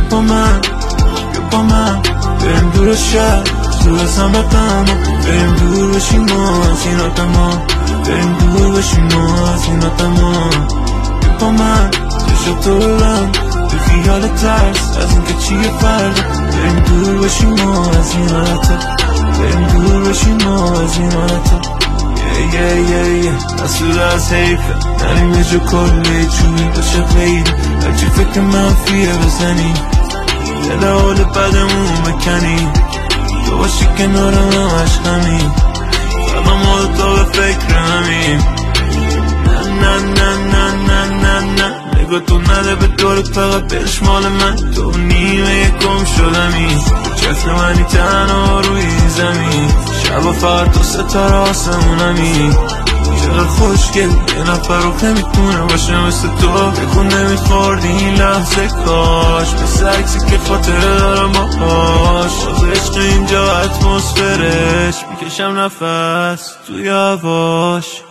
با من بریم دور شهر دور از همه غم بریم دور بشیم ما از این آدما بریم دور بشیم ما از این آدما با من چشم تو ببند به خیال ترس از اینکه چیه فردا بریم دور بشیم ما از این حالتا بریم دور بشیم ما از این حالتا مسئول از حیفه نریم یه جو کلی چونی باشه غیره هرچی فکر منفیه بزنی دل حال بدمون بکنی تو باشی کنارم همش همین فقط ما تو به فکر همین نه نه نه نه نه نه نگاه تو نده به دورت فقط برش مال من تو نیمه یکم شدمی چسل منی تنها روی زمین شبا فقط تو ستاره آسمونمی چقدر خوشگل یه نفر رو که میتونه باشه مثل تو بکن نمیخوردی این لحظه کاش مثل عکسی که خاطره دارم باهاش باز عشق اینجا اتمسفرش میکشم نفس توی هواش